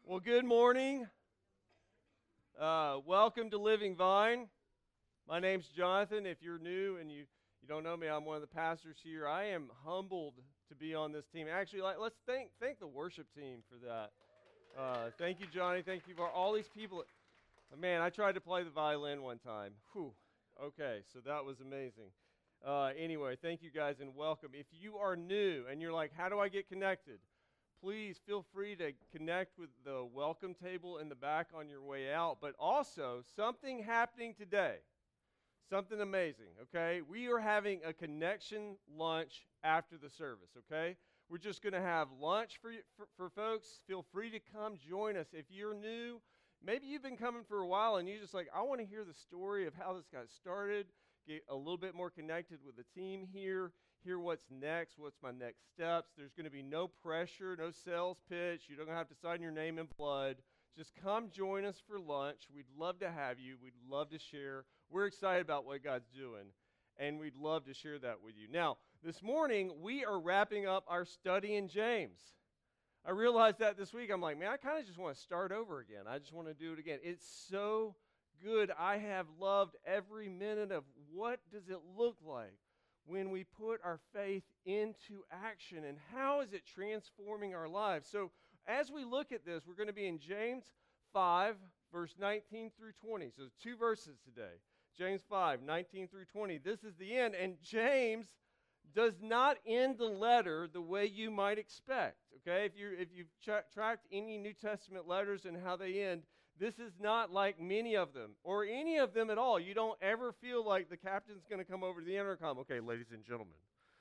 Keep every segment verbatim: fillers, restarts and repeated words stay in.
Well, good morning. Uh, welcome to Living Vine. My name's Jonathan. If you're new and you, you don't know me, I'm one of the pastors here. I am humbled to be on this team. Actually, like, let's thank thank the worship team for that. Uh, thank you, Johnny. Thank you for all these people. Man, I tried to play the violin one time. Whew. Okay, so that was amazing. Uh, anyway, thank you guys and welcome. If you are new and you're like, how do I get connected? Please feel free to connect with the welcome table in the back on your way out. But also, something happening today, something amazing, okay? We are having a connection lunch after the service, okay? We're just going to have lunch for, you, for for folks. Feel free to come join us. If you're new, maybe you've been coming for a while and you're just like, I want to hear the story of how this got started, get a little bit more connected with the team here. Hear what's next, what's my next steps. There's going to be no pressure, no sales pitch. You don't have to sign your name in blood. Just come join us for lunch. We'd love to have you. We'd love to share. We're excited about what God's doing, and we'd love to share that with you. Now, this morning, we are wrapping up our study in James. I realized that this week. I'm like, man, I kind of just want to start over again. I just want to do it again. It's so good. I have loved every minute of what does it look like when we put our faith into action, and how is it transforming our lives? So as we look at this, we're going to be in James five, verse nineteen through twenty. So two verses today. James five, nineteen through twenty. This is the end, and James does not end the letter the way you might expect. Okay, if you if you've tra- tracked any New Testament letters and how they end, this is not like many of them, or any of them at all. You don't ever feel like the captain's going to come over to the intercom. Okay, ladies and gentlemen,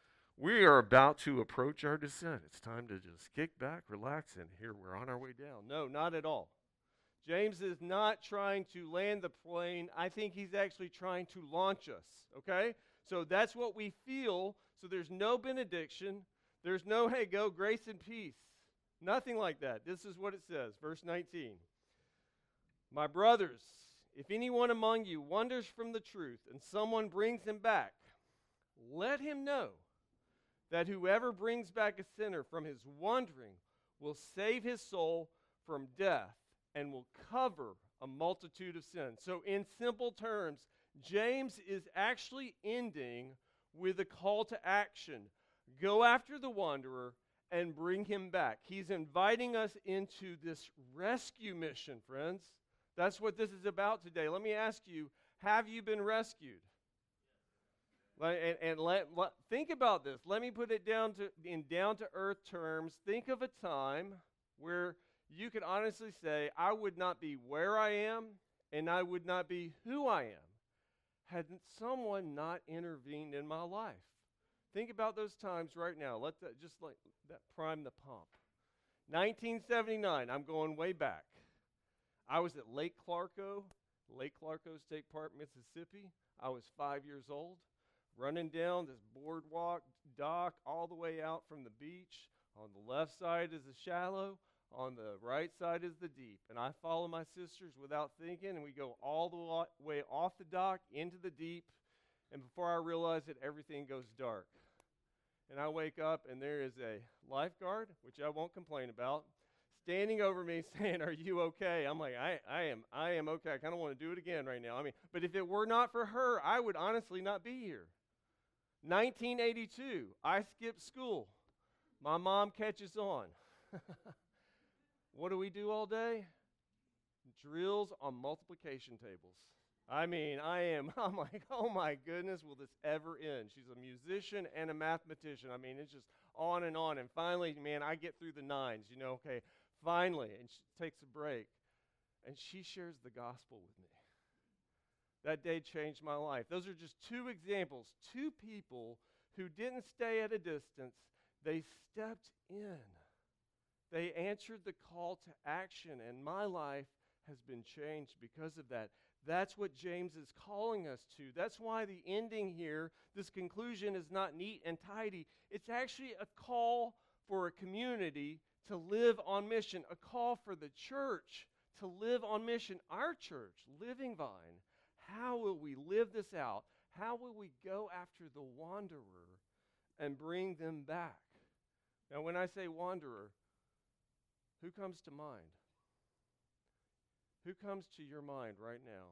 we are about to approach our descent. It's time to just kick back, relax, and here we're on our way down. No, not at all. James is not trying to land the plane. I think he's actually trying to launch us, okay? So that's what we feel. So there's no benediction. There's no, hey, go, grace and peace. Nothing like that. This is what it says, verse nineteen. My brothers, if anyone among you wanders from the truth and someone brings him back, let him know that whoever brings back a sinner from his wandering will save his soul from death and will cover a multitude of sins. So in simple terms, James is actually ending with a call to action. Go after the wanderer and bring him back. He's inviting us into this rescue mission, friends. That's what this is about today. Let me ask you, have you been rescued? And, and let, let, think about this. Let me put it down to in down-to-earth terms. Think of a time where you could honestly say, I would not be where I am, and I would not be who I am, had someone not intervened in my life. Think about those times right now. Let that just like that prime the pump. nineteen seventy-nine. I'm going way back. I was at Lake Clarko, Lake Clarko State Park, Mississippi. I was five years old, running down this boardwalk dock all the way out from the beach. On the left side is the shallow, on the right side is the deep. And I follow my sisters without thinking, and we go all the way off the dock into the deep. And before I realize it, everything goes dark. And I wake up, and there is a lifeguard, which I won't complain about, standing over me saying, are you okay? I'm like, I, I am I am okay. I kind of want to do it again right now. I mean, but if it were not for her, I would honestly not be here. nineteen eighty-two, I skipped school. My mom catches on. What do we do all day? Drills on multiplication tables. I mean, I am, I'm like, oh my goodness, will this ever end? She's a musician and a mathematician. I mean, it's just on and on. And finally, man, I get through the nines, you know, okay, finally. And she takes a break. And she shares the gospel with me. That day changed my life. Those are just two examples, two people who didn't stay at a distance. They stepped in. They answered the call to action, and my life has been changed because of that. That's what James is calling us to. That's why the ending here, this conclusion, is not neat and tidy. It's actually a call for a community to live on mission, a call for the church to live on mission. Our church, Living Vine, how will we live this out? How will we go after the wanderer and bring them back? Now, when I say wanderer, who comes to mind? Who comes to your mind right now?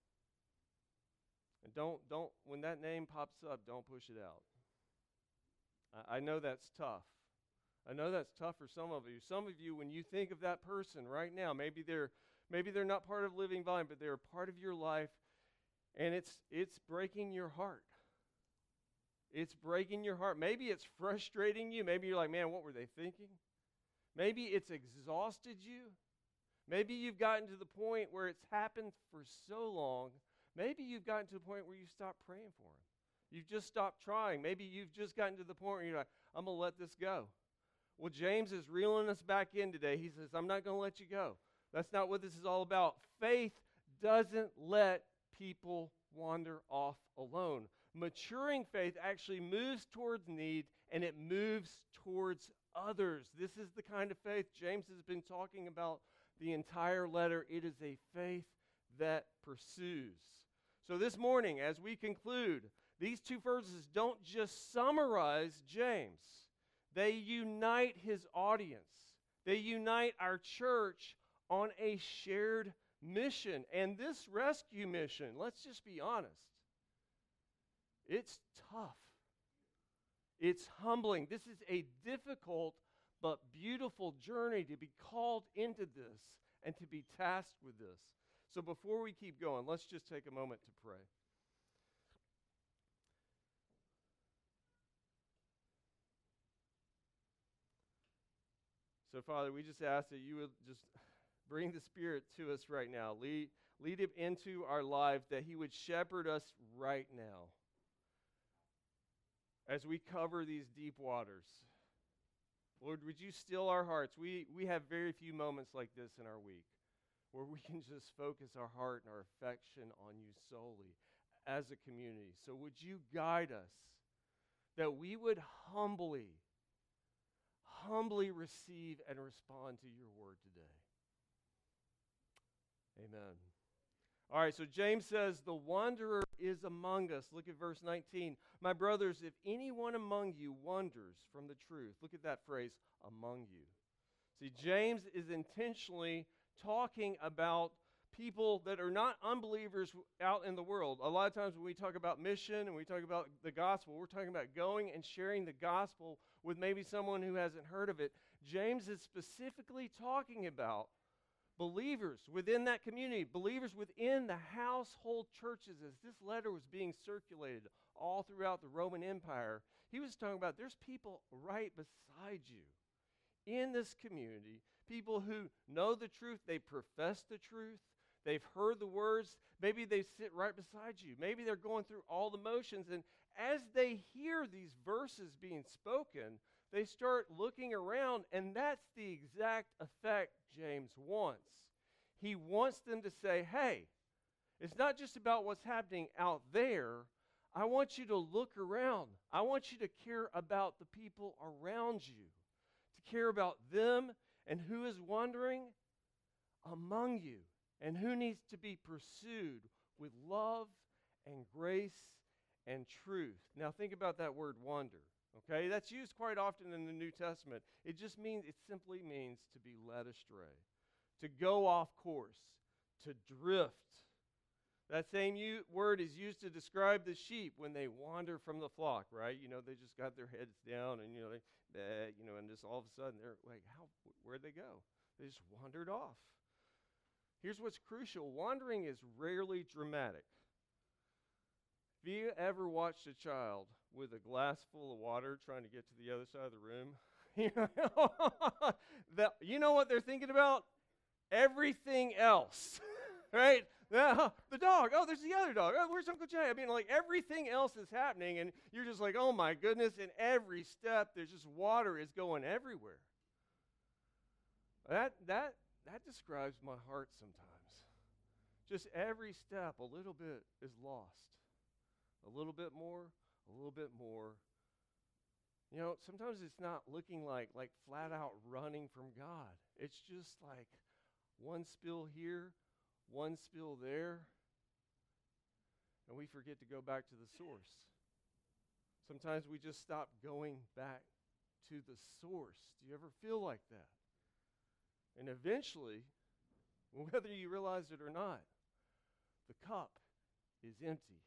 And don't, don't, when that name pops up, don't push it out. I, I know that's tough. I know that's tough for some of you. Some of you, when you think of that person right now, maybe they're, maybe they're not part of Living Vine, but they're a part of your life, and it's, it's breaking your heart. It's breaking your heart. Maybe it's frustrating you. Maybe you're like, man, what were they thinking? Maybe it's exhausted you. Maybe you've gotten to the point where it's happened for so long. Maybe you've gotten to the point where you stopped praying for them. You've just stopped trying. Maybe you've just gotten to the point where you're like, I'm going to let this go. Well, James is reeling us back in today. He says, I'm not going to let you go. That's not what this is all about. Faith doesn't let people wander off alone. Maturing faith actually moves towards need, and it moves towards others. This is the kind of faith James has been talking about the entire letter. It is a faith that pursues. So this morning, as we conclude, these two verses don't just summarize James. They unite his audience. They unite our church on a shared mission. And this rescue mission, let's just be honest, it's tough. It's humbling. This is a difficult but beautiful journey to be called into this and to be tasked with this. So before we keep going, let's just take a moment to pray. So, Father, we just ask that you would just bring the Spirit to us right now. Lead, lead him into our lives, that he would shepherd us right now as we cover these deep waters. Lord, would you still our hearts? We, we have very few moments like this in our week where we can just focus our heart and our affection on you solely as a community. So would you guide us that we would humbly, humbly receive and respond to your word today. Amen. All right, so James says, the wanderer is among us. Look at verse nineteen. My brothers, if anyone among you wanders from the truth, look at that phrase, among you. See, James is intentionally talking about people that are not unbelievers out in the world. A lot of times when we talk about mission and we talk about the gospel, we're talking about going and sharing the gospel with maybe someone who hasn't heard of it. James is specifically talking about believers within that community, believers within the household churches. As this letter was being circulated all throughout the Roman Empire, he was talking about there's people right beside you in this community, people who know the truth, they profess the truth, they've heard the words, maybe they sit right beside you, maybe they're going through all the motions, and as they hear these verses being spoken, they start looking around, and that's the exact effect James wants. He wants them to say, hey, it's not just about what's happening out there. I want you to look around. I want you to care about the people around you, to care about them and who is wandering among you and who needs to be pursued with love and grace and truth. Now think about that word wander. Okay, that's used quite often in the New Testament. It just means, it simply means to be led astray, to go off course, to drift. That same u- word is used to describe the sheep when they wander from the flock, right? You know, they just got their heads down and, you know, they, bah, you know, and just all of a sudden they're like, how, where'd they go? They just wandered off. Here's what's crucial. Wandering is rarely dramatic. Have you ever watched a child with a glass full of water trying to get to the other side of the room? You know, the, you know what they're thinking about? Everything else, right? The, the dog. Oh, there's the other dog. Oh, where's Uncle Jay? I mean, like everything else is happening, and you're just like, oh my goodness, in every step, there's just water is going everywhere. That, that, that describes my heart sometimes. Just every step, a little bit is lost. A little bit more, a little bit more. You know, sometimes it's not looking like like flat out running from God. It's just like one spill here, one spill there, and we forget to go back to the source. Sometimes we just stop going back to the source. Do you ever feel like that? And eventually, whether you realize it or not. The cup is empty.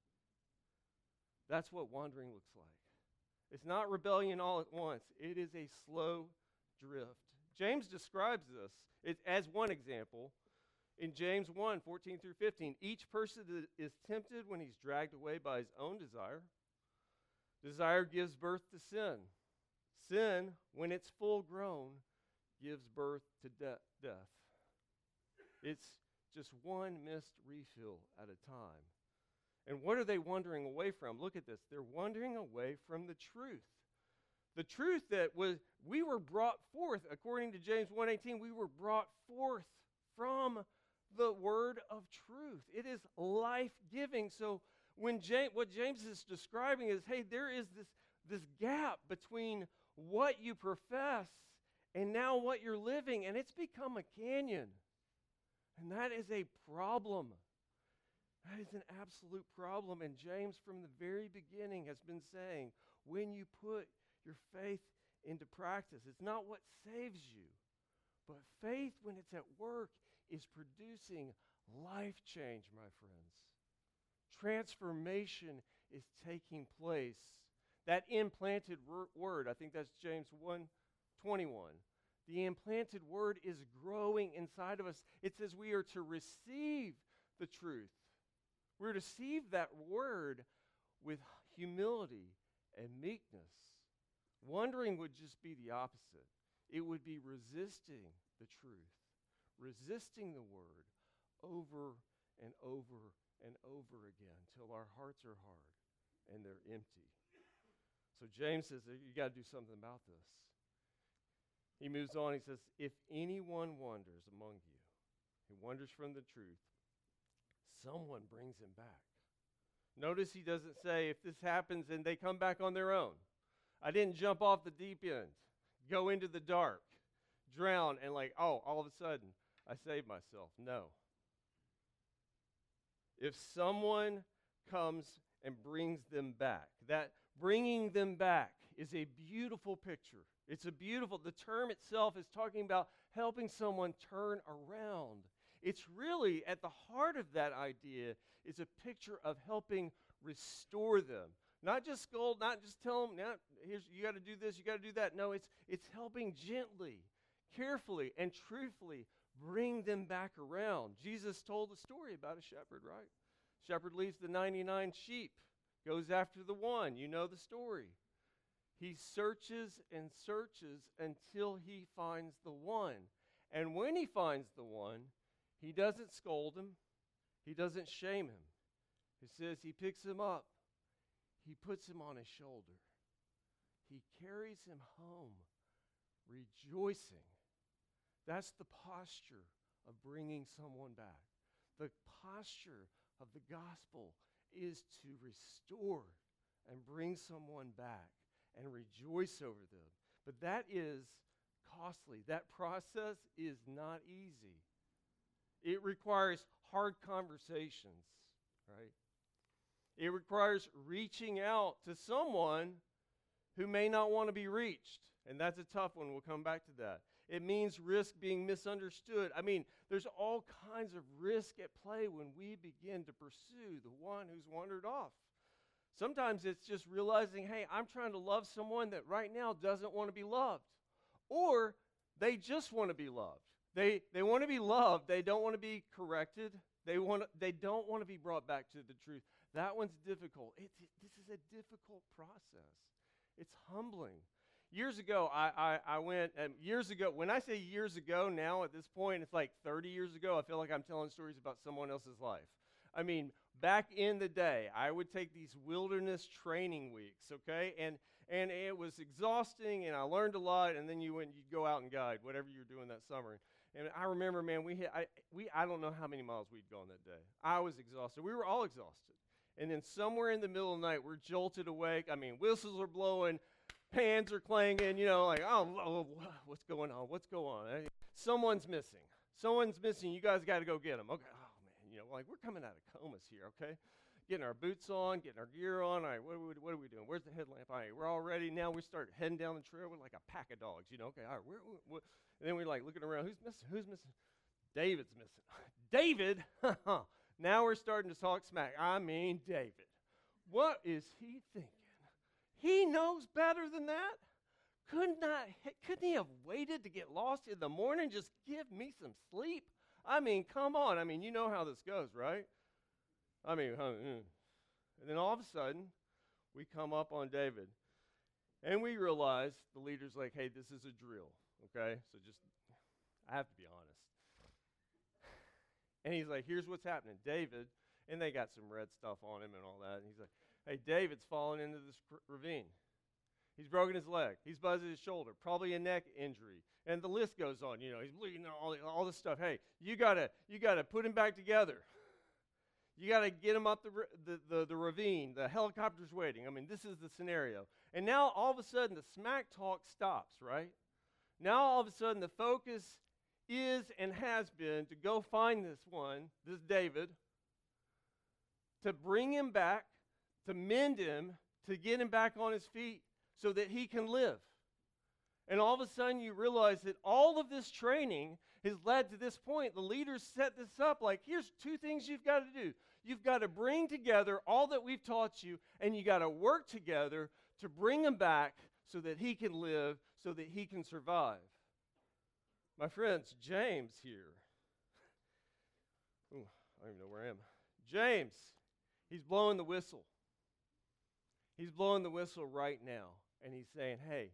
That's what wandering looks like. It's not rebellion all at once. It is a slow drift. James describes this it, as one example in James one, fourteen through fifteen. Each person is tempted when he's dragged away by his own desire. Desire gives birth to sin. Sin, when it's full grown, gives birth to de- death. It's just one missed refill at a time. And what are they wandering away from? Look at this. They're wandering away from the truth. The truth that was we were brought forth, according to James one eighteen, we were brought forth from the word of truth. It is life-giving. So when James, what James is describing is, hey, there is this, this gap between what you profess and now what you're living, and it's become a canyon. And that is a problem. That is an absolute problem. And James, from the very beginning, has been saying, when you put your faith into practice, it's not what saves you, but faith, when it's at work, is producing life change, my friends. Transformation is taking place. That implanted word, I think that's James one twenty-one. The implanted word is growing inside of us. It says we are to receive the truth. We're to receive that word with humility and meekness. Wondering would just be the opposite. It would be resisting the truth, resisting the word over and over and over again till our hearts are hard and they're empty. So James says that you got to do something about this. He moves on. He says, if anyone wanders among you, he wanders from the truth, someone brings him back. Notice he doesn't say if this happens and they come back on their own. I didn't jump off the deep end, go into the dark, drown, and like, oh, all of a sudden, I saved myself. No. If someone comes and brings them back, that bringing them back is a beautiful picture. It's a beautiful, the term itself is talking about helping someone turn around. It's really, at the heart of that idea, is a picture of helping restore them. Not just scold, not just tell them, now, here's, you got to do this, you got to do that. No, it's, it's helping gently, carefully, and truthfully bring them back around. Jesus told a story about a shepherd, right? Shepherd leaves the ninety-nine sheep, goes after the one. You know the story. He searches and searches until he finds the one. And when he finds the one, he doesn't scold him. He doesn't shame him. It says he picks him up. He puts him on his shoulder. He carries him home, rejoicing. That's the posture of bringing someone back. The posture of the gospel is to restore and bring someone back and rejoice over them. But that is costly. That process is not easy. It requires hard conversations, right? It requires reaching out to someone who may not want to be reached. And that's a tough one. We'll come back to that. It means risk being misunderstood. I mean, there's all kinds of risk at play when we begin to pursue the one who's wandered off. Sometimes it's just realizing, hey, I'm trying to love someone that right now doesn't want to be loved. Or they just want to be loved. They they want to be loved. They don't want to be corrected. They want they don't want to be brought back to the truth. That one's difficult. It, it, this is a difficult process. It's humbling. Years ago, I, I, I went, um, years ago, when I say years ago now at this point, it's like thirty years ago, I feel like I'm telling stories about someone else's life. I mean, back in the day, I would take these wilderness training weeks, okay? And and it was exhausting, and I learned a lot, and then you went, you'd go out and guide, whatever you were doing that summer. And I remember, man, we hit, I, we, I don't know how many miles we'd gone that day. I was exhausted. We were all exhausted. And then somewhere in the middle of the night, we're jolted awake. I mean, whistles are blowing, pans are clanging, you know, like, oh, oh what's going on? What's going on? Someone's missing. Someone's missing. You guys got to go get them. Okay, oh, man, you know, like, we're coming out of comas here, okay? Getting our boots on, getting our gear on. All right, what are we, what are we doing? Where's the headlamp? All right, we're all ready. Now we start heading down the trail with like a pack of dogs, you know, okay, all right, we're, we're, and then we're like looking around. Who's missing? Who's missing? David's missing. David? Now we're starting to talk smack. I mean, David. What is he thinking? He knows better than that. Couldn't I, couldn't he have waited to get lost in the morning? Just give me some sleep. I mean, come on. I mean, you know how this goes, right? I mean, huh, mm. And then all of a sudden, we come up on David, and we realize the leader's like, hey, this is a drill, okay? So just, I have to be honest. And he's like, here's what's happening. David, and they got some red stuff on him and all that. And he's like, hey, David's fallen into this cr- ravine. He's broken his leg. He's buzzed his shoulder, probably a neck injury. And the list goes on. You know, he's bleeding, all, all this stuff. Hey, you gotta, you gotta put him back together. You gotta get him up the, the, the, the ravine. The helicopter's waiting. I mean, this is the scenario. And now, all of a sudden, the smack talk stops, right? Now, all of a sudden, the focus is and has been to go find this one, this David, to bring him back, to mend him, to get him back on his feet so that he can live. And all of a sudden you realize that all of this training has led to this point. The leaders set this up like, here's two things you've got to do. You've got to bring together all that we've taught you, and you got to work together to bring him back so that he can live, so that he can survive. My friends, James here. Ooh, I don't even know where I am. James, he's blowing the whistle. He's blowing the whistle right now, and he's saying, hey,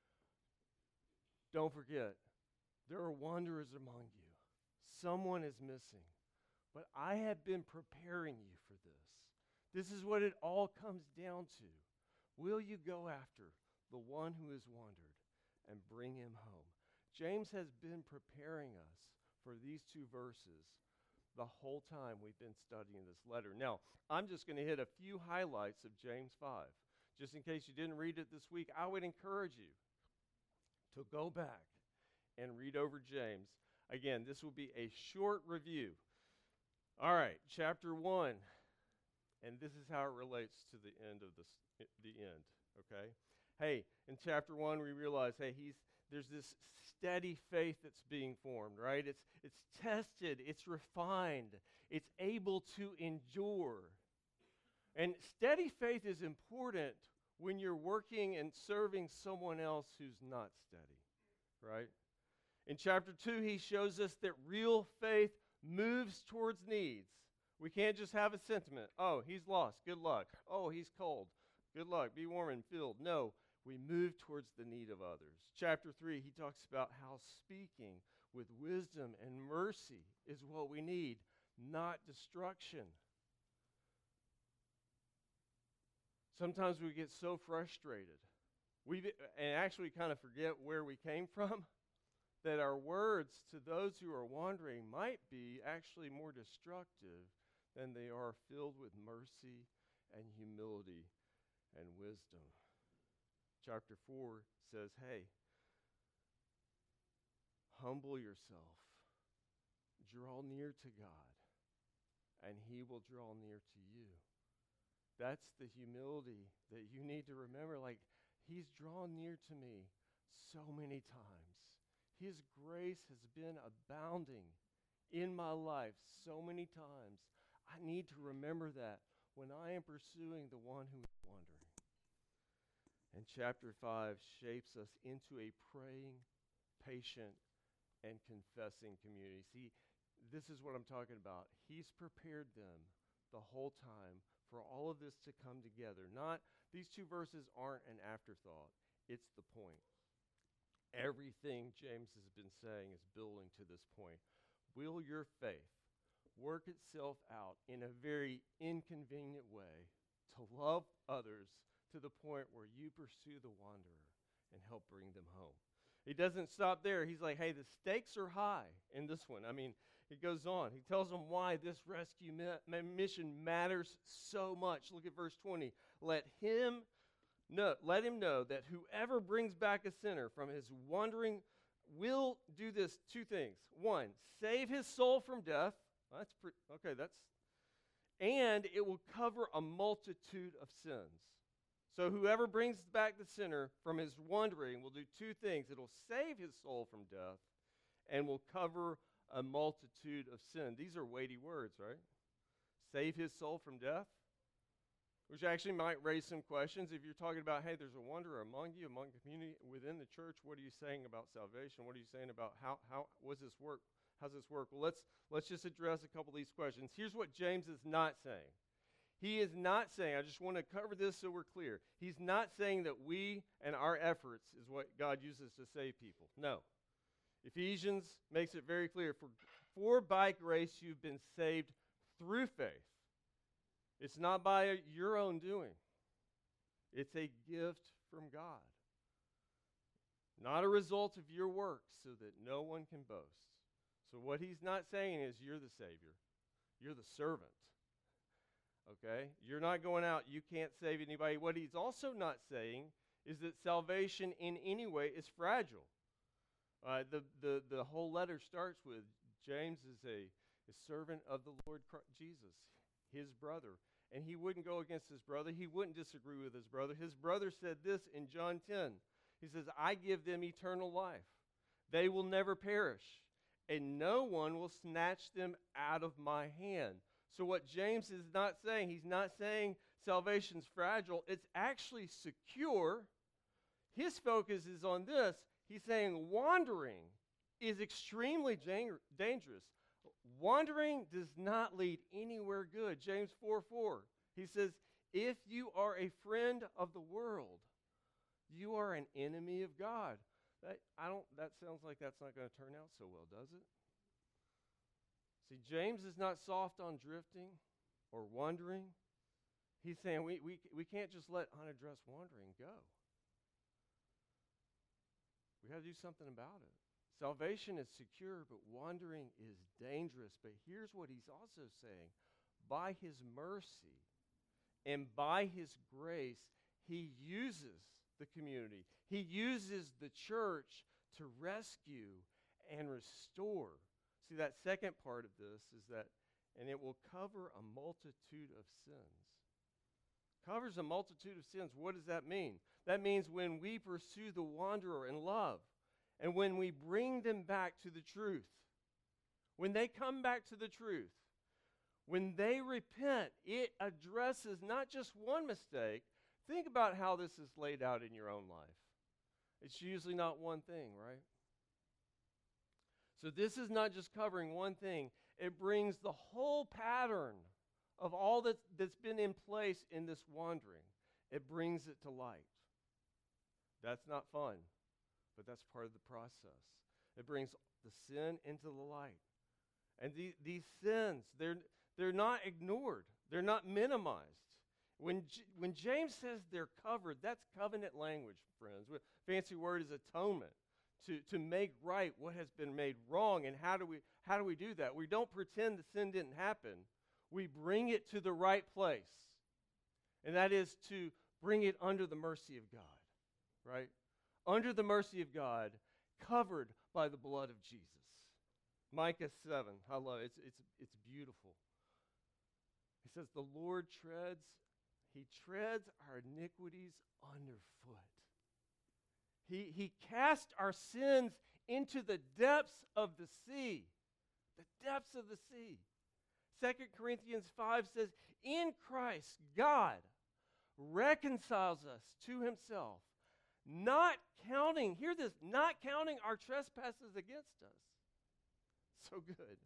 don't forget, there are wanderers among you. Someone is missing, but I have been preparing you for this. This is what it all comes down to. Will you go after the one who has wandered and bring him home? James has been preparing us for these two verses the whole time we've been studying this letter. Now, I'm just going to hit a few highlights of James five. Just in case you didn't read it this week, I would encourage you to go back and read over James. Again, this will be a short review. All right, chapter one. And this is how it relates to the end of this, the end, okay? Hey, in chapter one, we realize, hey, he's there's this steady faith that's being formed, right? It's it's tested, it's refined, it's able to endure. And steady faith is important when you're working and serving someone else who's not steady, right? In chapter two, he shows us that real faith moves towards needs. We can't just have a sentiment. Oh, he's lost. Good luck. Oh, he's cold. Good luck. Be warm and filled. No, we move towards the need of others. Chapter three, he talks about how speaking with wisdom and mercy is what we need, not destruction. Sometimes we get so frustrated. We and actually kind of forget where we came from, that our words to those who are wandering might be actually more destructive than they are filled with mercy and humility and wisdom. Chapter four says, hey, humble yourself, draw near to God, and he will draw near to you. That's the humility that you need to remember. Like, he's drawn near to me so many times. His grace has been abounding in my life so many times. I need to remember that when I am pursuing the one who is wandering. And chapter five shapes us into a praying, patient, and confessing community. See, this is what I'm talking about. He's prepared them the whole time for all of this to come together. Not, these two verses aren't an afterthought. It's the point. Everything James has been saying is building to this point. Will your faith work itself out in a very inconvenient way to love others to the point where you pursue the wanderer and help bring them home? He doesn't stop there. He's like, hey, the stakes are high in this one. I mean, it goes on. He tells them why this rescue mi- mission matters so much. Look at verse twenty. Let him know, let him know that whoever brings back a sinner from his wandering will do this two things. One, save his soul from death. Well, that's pretty, okay, that's, and it will cover a multitude of sins. So whoever brings back the sinner from his wandering will do two things. It'll save his soul from death and will cover a multitude of sin. These are weighty words, right? Save his soul from death, which actually might raise some questions. If you're talking about, hey, there's a wanderer among you, among the community, within the church, what are you saying about salvation? What are you saying about how, how was this work? How's this work? Well, let's, let's just address a couple of these questions. Here's what James is not saying. He is not saying, I just want to cover this so we're clear. He's not saying that we and our efforts is what God uses to save people. No. Ephesians makes it very clear. For, for by grace you've been saved through faith. It's not by your own doing. It's a gift from God. Not a result of your works, so that no one can boast. So what he's not saying is you're the Savior. You're the servant. Okay? You're not going out. You can't save anybody. What he's also not saying is that salvation in any way is fragile. Uh, the, the, the whole letter starts with James is a, a servant of the Lord Christ, Jesus, his brother. And he wouldn't go against his brother. He wouldn't disagree with his brother. His brother said this in John ten. He says, I give them eternal life. They will never perish, and no one will snatch them out of my hand. So what James is not saying, he's not saying salvation's fragile. It's actually secure. His focus is on this. He's saying wandering is extremely dang- dangerous. Wandering does not lead anywhere good. James four four, he says, if you are a friend of the world, you are an enemy of God. That, I don't, that sounds like that's not going to turn out so well, does it? See, James is not soft on drifting or wandering. He's saying we, we, we can't just let unaddressed wandering go. We got to do something about it. Salvation is secure, but wandering is dangerous. But here's what he's also saying. By his mercy and by his grace, he uses the community. He uses the church to rescue and restore. See, that second part of this is that, and it will cover a multitude of sins. Covers a multitude of sins. What does that mean? That means when we pursue the wanderer in love, and when we bring them back to the truth, when they come back to the truth, when they repent, it addresses not just one mistake. Think about how this is laid out in your own life. It's usually not one thing, right? So this is not just covering one thing. It brings the whole pattern of all that's, that's been in place in this wandering. It brings it to light. That's not fun, but that's part of the process. It brings the sin into the light. And the, these sins, they're, they're not ignored. They're not minimized. When, J- when James says they're covered, that's covenant language, friends. Fancy word is atonement. To, to make right what has been made wrong. And how do we how do we do that? We don't pretend the sin didn't happen. We bring it to the right place. And that is to bring it under the mercy of God. Right? Under the mercy of God, covered by the blood of Jesus. Micah seven, I love it. It's, it's, it's beautiful. He says, the Lord treads, he treads our iniquities underfoot. He, he cast our sins into the depths of the sea. The depths of the sea. Second Corinthians five says, in Christ, God reconciles us to himself, not counting, hear this, not counting our trespasses against us. So good.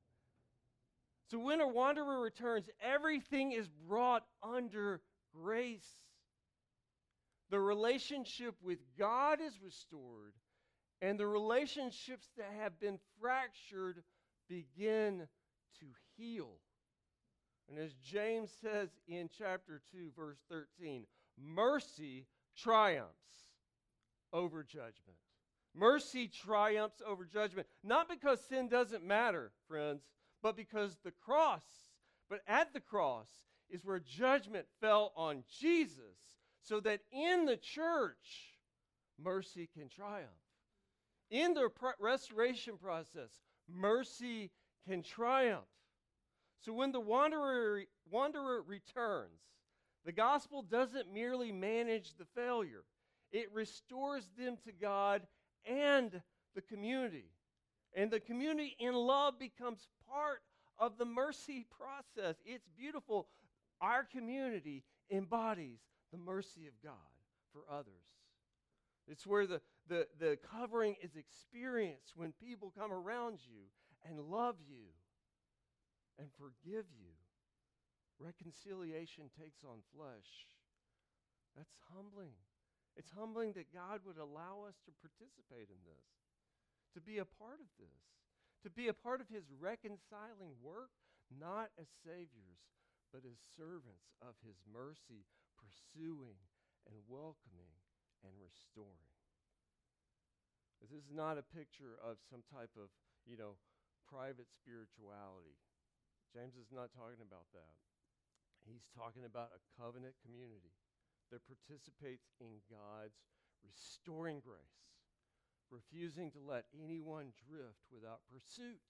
So when a wanderer returns, everything is brought under grace. The relationship with God is restored, and the relationships that have been fractured begin to heal. And as James says in chapter two, verse thirteen, mercy triumphs over judgment. Mercy triumphs over judgment. Not because sin doesn't matter, friends, but because the cross, but at the cross is where judgment fell on Jesus, so that in the church, mercy can triumph. In the pro- restoration process, mercy can triumph. So when the wanderer, wanderer returns, the gospel doesn't merely manage the failure. It restores them to God and the community. And the community in love becomes part of the mercy process. It's beautiful. Our community embodies the mercy of God for others. It's where the, the, the covering is experienced when people come around you and love you and forgive you. Reconciliation takes on flesh. That's humbling. It's humbling that God would allow us to participate in this, to be a part of this, to be a part of his reconciling work, not as saviors, but as servants of his mercy, pursuing and welcoming and restoring. This is not a picture of some type of, you know, private spirituality. James is not talking about that. He's talking about a covenant community that participates in God's restoring grace, refusing to let anyone drift without pursuit.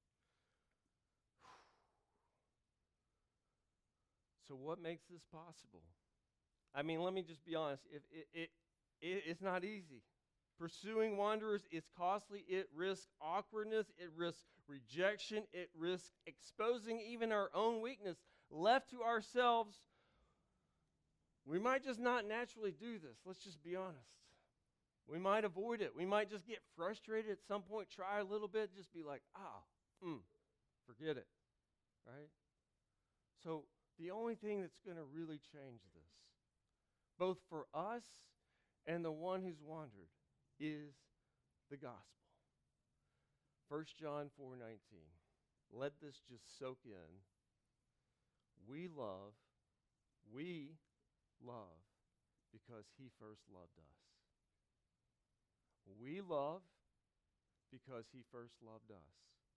So what makes this possible? I mean, let me just be honest. If it, it, it, it's not easy. Pursuing wanderers is costly. It risks awkwardness. It risks rejection. It risks exposing even our own weakness. Left to ourselves, we might just not naturally do this. Let's just be honest. We might avoid it. We might just get frustrated at some point, try a little bit, just be like, ah, mm, forget it, right? So the only thing that's going to really change this, both for us and the one who's wandered, is the gospel. First John four nineteen. Let this just soak in. We love, we love because he first loved us. We love because he first loved us.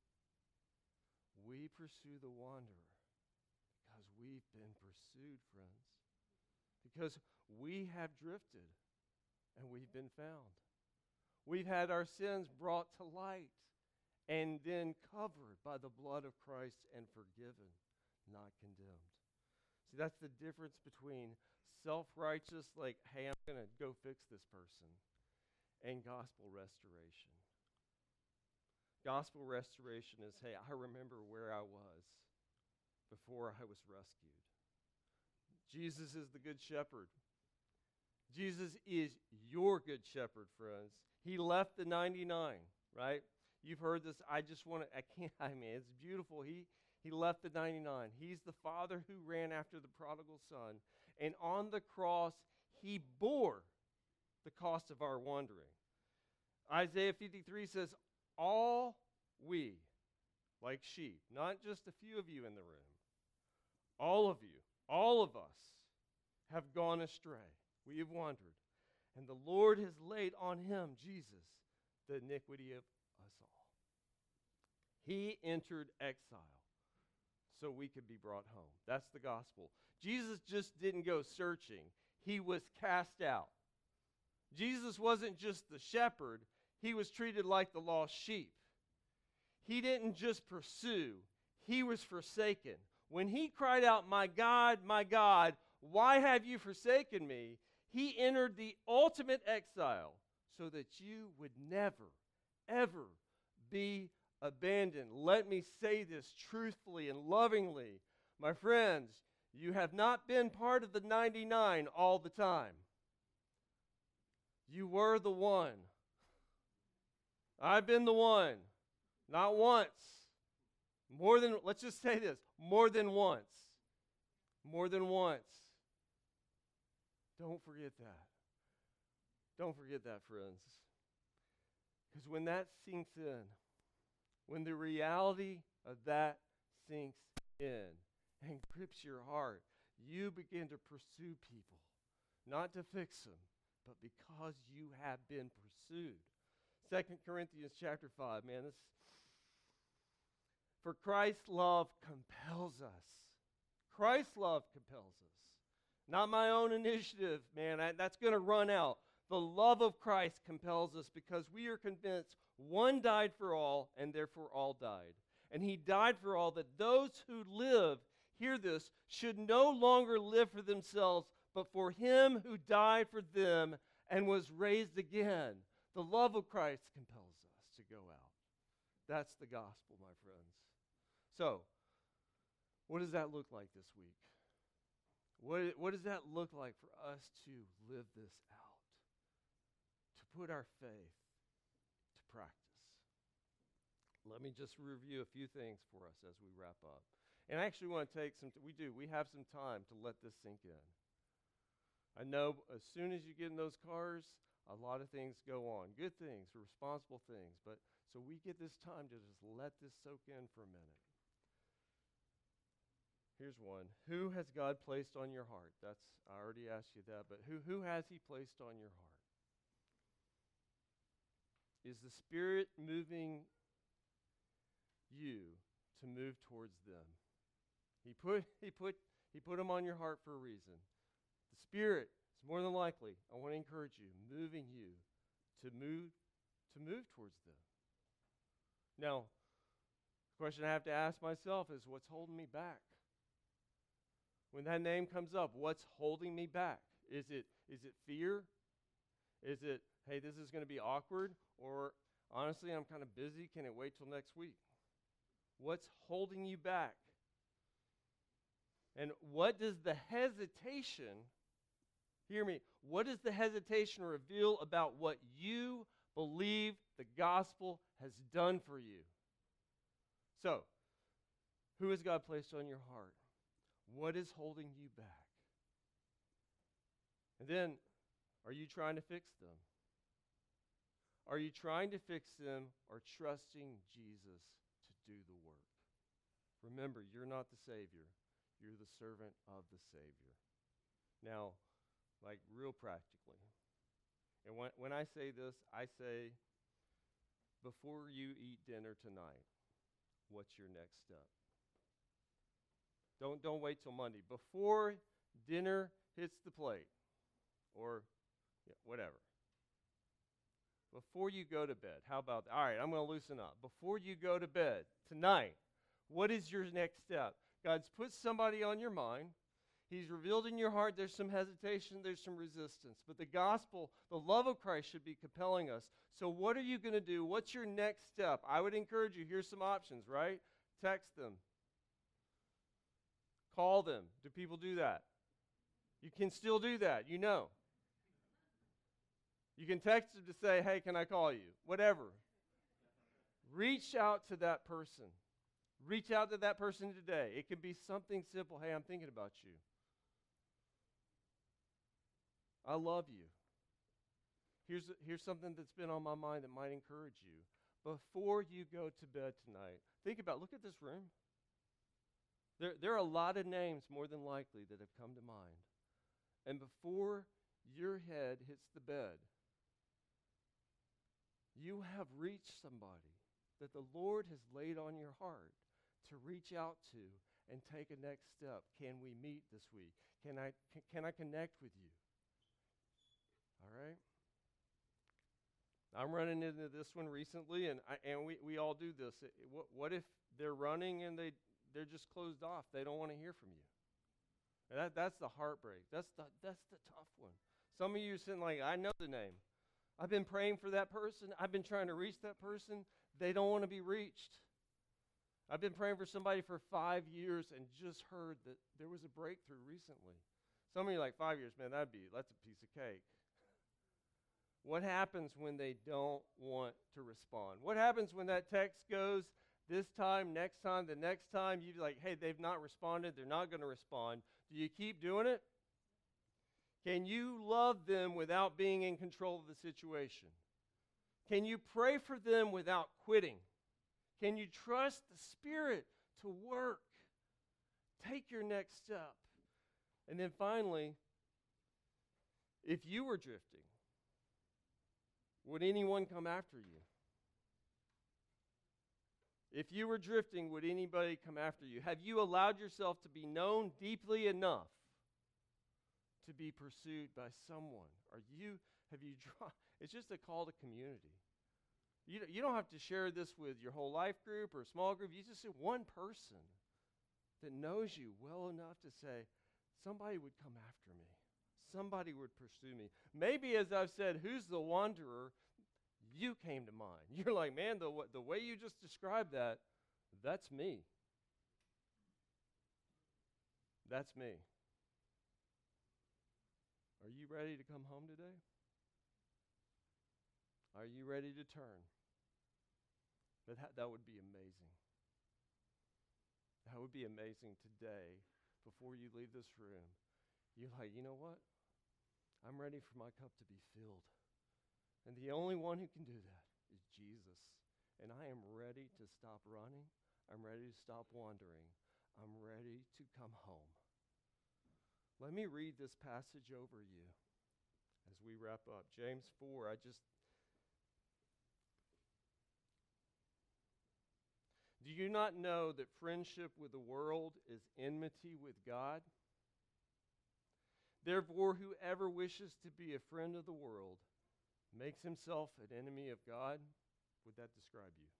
We pursue the wanderer because we've been pursued, friends. Because we have drifted and we've been found. We've had our sins brought to light and then covered by the blood of Christ and forgiven, not condemned. See, that's the difference between self-righteous, like, hey, I'm going to go fix this person, and gospel restoration. Gospel restoration is, hey, I remember where I was before I was rescued. Jesus is the good shepherd. Jesus is your good shepherd, friends. He left the ninety-nine, right? You've heard this. I just want to, I can't, I mean, it's beautiful. He He left the ninety-nine. He's the father who ran after the prodigal son. And on the cross, he bore the cost of our wandering. Isaiah fifty-three says, all we, like sheep, not just a few of you in the room, all of you, all of us have gone astray. We have wandered. And the Lord has laid on him, Jesus, the iniquity of us all. He entered exile so we could be brought home. That's the gospel. Jesus just didn't go searching. He was cast out. Jesus wasn't just the shepherd. He was treated like the lost sheep. He didn't just pursue. He was forsaken. When he cried out, my God, my God, why have you forsaken me? He entered the ultimate exile so that you would never, ever be abandoned. Let me say this truthfully and lovingly. My friends, you have not been part of the ninety-nine all the time. You were the one. I've been the one. Not once. More than, let's just say this, more than once. More than once. Don't forget that. Don't forget that, friends. Because when that sinks in, when the reality of that sinks in and grips your heart, you begin to pursue people, not to fix them, but because you have been pursued. Second Corinthians chapter five, man, this, for Christ's love compels us. Christ's love compels us. Not my own initiative, man. I, that's going to run out. The love of Christ compels us because we are convinced one died for all, and therefore all died. And he died for all, that those who live, hear this, should no longer live for themselves, but for him who died for them and was raised again. The love of Christ compels us to go out. That's the gospel, my friends. So, what does that look like this week? What, what does that look like for us to live this out? To put our faith to practice. Let me just review a few things for us as we wrap up. And I actually want to take some, t- we do, we have some time to let this sink in. I know as soon as you get in those cars, a lot of things go on. Good things, responsible things. But so we get this time to just let this soak in for a minute. Here's one. Who has God placed on your heart? That's, I already asked you that, but who, who has he placed on your heart? Is the Spirit moving you to move towards them? He put, he put, he put them on your heart for a reason. The Spirit is more than likely, I want to encourage you, moving you to move, to move towards them. Now, the question I have to ask myself is, what's holding me back? When that name comes up, what's holding me back? Is it is it fear? Is it, hey, this is going to be awkward? Or, honestly, I'm kind of busy. Can it wait till next week? What's holding you back? And what does the hesitation, hear me, what does the hesitation reveal about what you believe the gospel has done for you? So, who has God placed on your heart? What is holding you back? And then, are you trying to fix them? Are you trying to fix them or trusting Jesus to do the work? Remember, you're not the Savior. You're the servant of the Savior. Now, like real practically. And when, when I say this, I say, before you eat dinner tonight, what's your next step? Don't don't wait till Monday. Before dinner hits the plate, or yeah, whatever. Before you go to bed, how about that? All right, I'm going to loosen up. Before you go to bed tonight, what is your next step? God's put somebody on your mind. He's revealed in your heart there's some hesitation, there's some resistance. But the gospel, the love of Christ should be compelling us. So what are you going to do? What's your next step? I would encourage you, here's some options, right? Text them. Call them. Do people do that? You can still do that, you know. You can text them to say, hey, can I call you? Whatever. Reach out to that person. Reach out to that person today. It can be something simple. Hey, I'm thinking about you. I love you. Here's, here's something that's been on my mind that might encourage you. Before you go to bed tonight, think about, look at this room. There, there are a lot of names, more than likely, that have come to mind. And before your head hits the bed, you have reached somebody that the Lord has laid on your heart to reach out to and take a next step. Can we meet this week? Can I, can, can I connect with you? All right? I'm running into this one recently, and I, and we, we all do this. It, what, what if they're running and they... they're just closed off. They don't want to hear from you. And that, that's the heartbreak. That's the, that's the tough one. Some of you are sitting like, I know the name. I've been praying for that person. I've been trying to reach that person. They don't want to be reached. I've been praying for somebody for five years and just heard that there was a breakthrough recently. Some of you are like, five years, man, that'd be, that's a piece of cake. What happens when they don't want to respond? What happens when that text goes, this time, next time, the next time, you're like, hey, they've not responded. They're not going to respond. Do you keep doing it? Can you love them without being in control of the situation? Can you pray for them without quitting? Can you trust the Spirit to work? Take your next step. And then finally, if you were drifting, would anyone come after you? If you were drifting, would anybody come after you? Have you allowed yourself to be known deeply enough to be pursued by someone? Are you, have you drawn, it's just a call to community. You, you don't have to share this with your whole life group or small group. You just say one person that knows you well enough to say, somebody would come after me. Somebody would pursue me. Maybe, as I've said, who's the wanderer? you came to mind. You're like, man, the, the way you just described that, that's me. That's me. Are you ready to come home today? Are you ready to turn? That, ha- that would be amazing. That would be amazing today, before you leave this room. You're like, you know what? I'm ready for my cup to be filled. And the only one who can do that is Jesus. And I am ready to stop running. I'm ready to stop wandering. I'm ready to come home. Let me read this passage over you as we wrap up. James four, I just... Do you not know that friendship with the world is enmity with God? Therefore, whoever wishes to be a friend of the world makes himself an enemy of God. Would that describe you?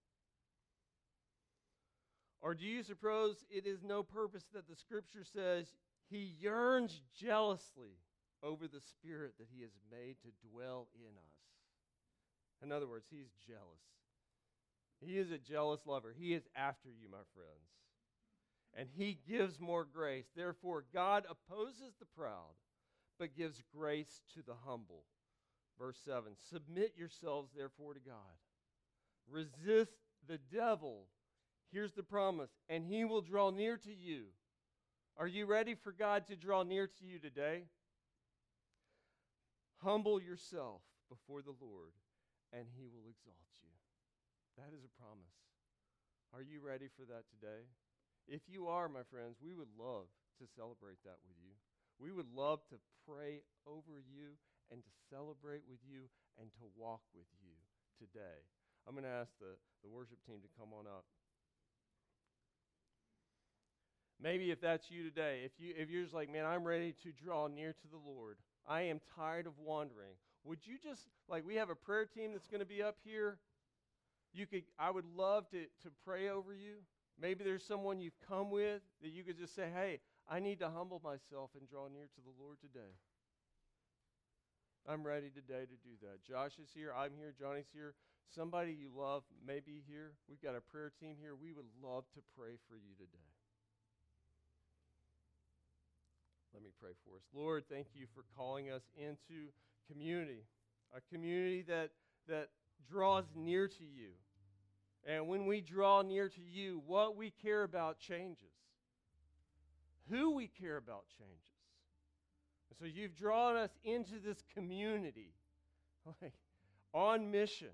Or do you suppose it is no purpose that the Scripture says he yearns jealously over the Spirit that he has made to dwell in us? In other words, he's jealous. He is a jealous lover. He is after you, my friends. And he gives more grace. Therefore, God opposes the proud, but gives grace to the humble. Verse seven, submit yourselves, therefore, to God. Resist the devil. Here's the promise, and he will draw near to you. Are you ready for God to draw near to you today? Humble yourself before the Lord, and he will exalt you. That is a promise. Are you ready for that today? If you are, my friends, we would love to celebrate that with you. We would love to pray over you and to celebrate with you and to walk with you today. I'm going to ask the, the worship team to come on up. Maybe if that's you today, if, you, if you're just like, man, I'm ready to draw near to the Lord. I am tired of wandering. Would you just, like we have a prayer team that's going to be up here. You could, I would love to, to pray over you. Maybe there's someone you've come with that you could just say, hey, I need to humble myself and draw near to the Lord today. I'm ready today to do that. Josh is here. I'm here. Johnny's here. Somebody you love may be here. We've got a prayer team here. We would love to pray for you today. Let me pray for us. Lord, thank you for calling us into community, a community that that draws near to you. And when we draw near to you, what we care about changes. Who we care about changes. And so you've drawn us into this community, like on mission.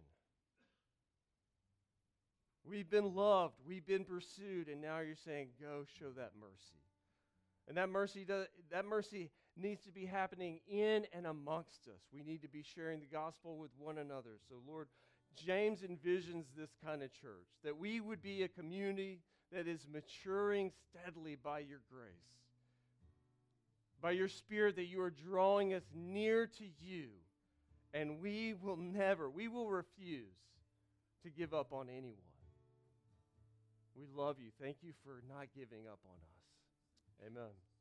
We've been loved, we've been pursued, and now you're saying, go show that mercy. And that mercy does, that mercy needs to be happening in and amongst us. We need to be sharing the gospel with one another. So, Lord, James envisions this kind of church, that we would be a community that is maturing steadily by your grace, by your Spirit, that you are drawing us near to you, and we will never, we will refuse to give up on anyone. We love you. Thank you for not giving up on us. Amen.